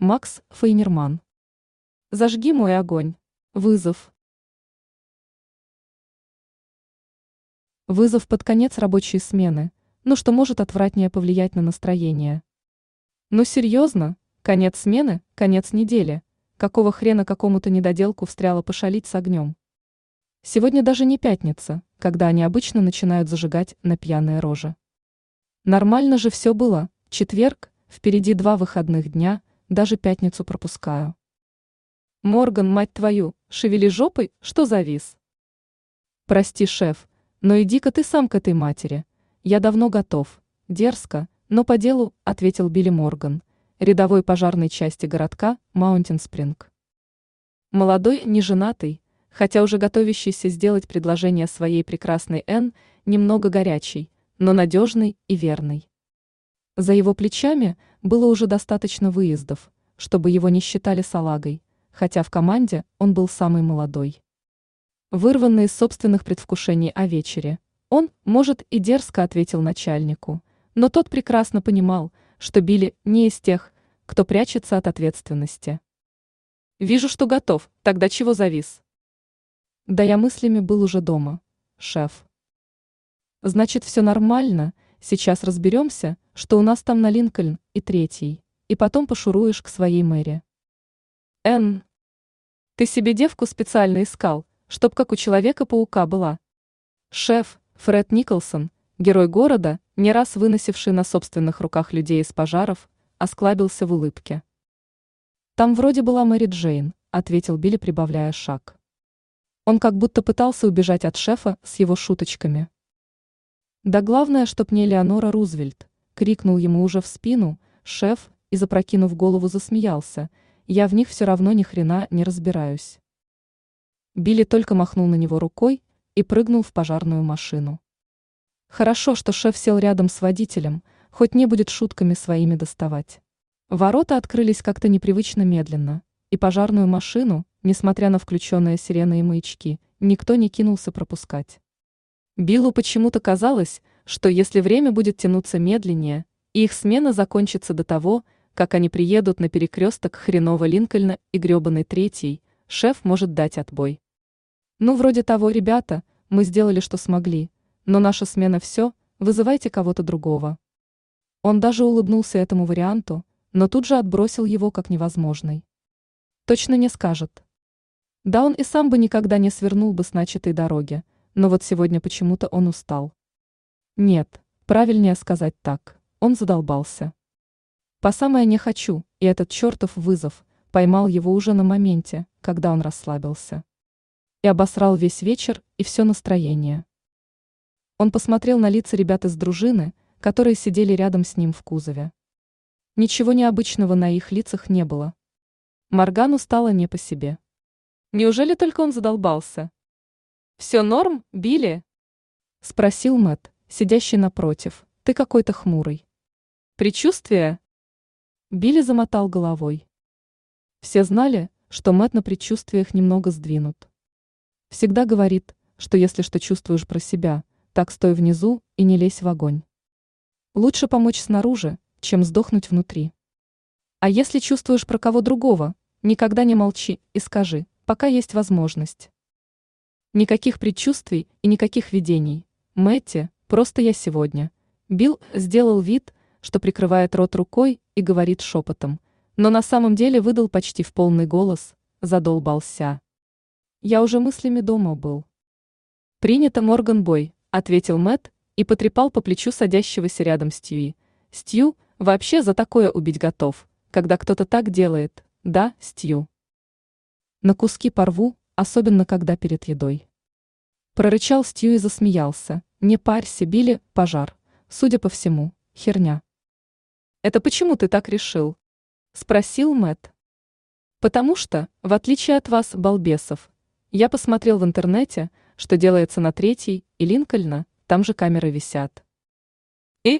Макс Фейнерман. Зажги мой огонь. Вызов. Вызов под конец рабочей смены. Ну что может отвратнее повлиять на настроение? Ну серьезно? Конец смены, конец недели. Какого хрена какому-то недоделку встряло пошалить с огнем? Сегодня даже не пятница, когда они обычно начинают зажигать на пьяные рожи. Нормально же все было. Четверг, впереди 2 выходных дня, даже пятницу пропускаю. Морган, мать твою, шевели жопой, что завис? Прости, шеф, но иди-ка ты сам к этой матери. Я давно готов. Дерзко, но по делу, ответил Билли Морган, рядовой пожарной части городка Маунтин-Спринг. Молодой, неженатый, хотя уже готовящийся сделать предложение своей прекрасной Энн, немного горячий, но надежный и верный. За его плечами было уже достаточно выездов, чтобы его не считали салагой, хотя в команде он был самый молодой. Вырванный из собственных предвкушений о вечере, он, может, и дерзко ответил начальнику, но тот прекрасно понимал, что Билли не из тех, кто прячется от ответственности. «Вижу, что готов, тогда чего завис?» Да я мыслями был уже дома, шеф. Значит, все нормально, сейчас разберемся, что у нас там на Линкольн и 3-й, и потом пошуруешь к своей мэре. Энн, ты себе девку специально искал, чтоб как у Человека-паука была. Шеф, Фред Николсон, герой города, не раз выносивший на собственных руках людей из пожаров, осклабился в улыбке. Там вроде была Мэри Джейн, ответил Билли, прибавляя шаг. Он как будто пытался убежать от шефа с его шуточками. Да главное, чтоб не Элеонора Рузвельт, крикнул ему уже в спину шеф и, запрокинув голову, засмеялся. Я в них все равно ни хрена не разбираюсь. Билли только махнул на него рукой и прыгнул в пожарную машину. Хорошо, что шеф сел рядом с водителем, хоть не будет шутками своими доставать. Ворота открылись как-то непривычно медленно, и пожарную машину, несмотря на включенные сирены и маячки, никто не кинулся пропускать. Биллу почему-то казалось, что если время будет тянуться медленнее, и их смена закончится до того, как они приедут на перекресток хренового Линкольна и гребаной 3-й, шеф может дать отбой. Ну, вроде того, ребята, мы сделали, что смогли, но наша смена все, вызывайте кого-то другого. Он даже улыбнулся этому варианту, но тут же отбросил его как невозможный. Точно не скажет. Да он и сам бы никогда не свернул бы с начатой дороги, но вот сегодня почему-то он устал. Нет, правильнее сказать так, он задолбался. По самое не хочу, и этот чертов вызов поймал его уже на моменте, когда он расслабился. И обосрал весь вечер и все настроение. Он посмотрел на лица ребят из дружины, которые сидели рядом с ним в кузове. Ничего необычного на их лицах не было. Моргану стало не по себе. Неужели только он задолбался? «Все норм, Билли?» – спросил Мэтт, сидящий напротив. «Ты какой-то хмурый». «Предчувствие?» Билли замотал головой. Все знали, что Мэтт на предчувствиях немного сдвинут. Всегда говорит, что если что чувствуешь про себя, так стой внизу и не лезь в огонь. Лучше помочь снаружи, чем сдохнуть внутри. А если чувствуешь про кого другого, никогда не молчи и скажи, пока есть возможность. Никаких предчувствий и никаких видений. Мэтти, просто я сегодня. Билл сделал вид, что прикрывает рот рукой и говорит шепотом, но на самом деле выдал почти в полный голос, задолбался. Я уже мыслями дома был. «Принято, Морган-бой», — ответил Мэтт и потрепал по плечу садящегося рядом Стьюи. «Стью вообще за такое убить готов, когда кто-то так делает, да, Стью?» «На куски порву, особенно когда перед едой». Прорычал Стью и засмеялся. «Не парься, Билли, пожар. Судя по всему, херня». «Это почему ты так решил?» – спросил Мэтт. «Потому что, в отличие от вас, балбесов, я посмотрел в интернете, что делается на 3-й и Линкольна, там же камеры висят. И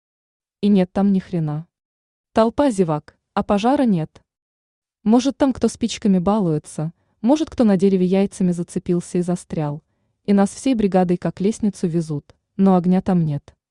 нет там ни хрена. Толпа зевак, а пожара нет. Может, там кто спичками балуется, может, кто на дереве яйцами зацепился и застрял, и нас всей бригадой как лестницу везут, но огня там нет.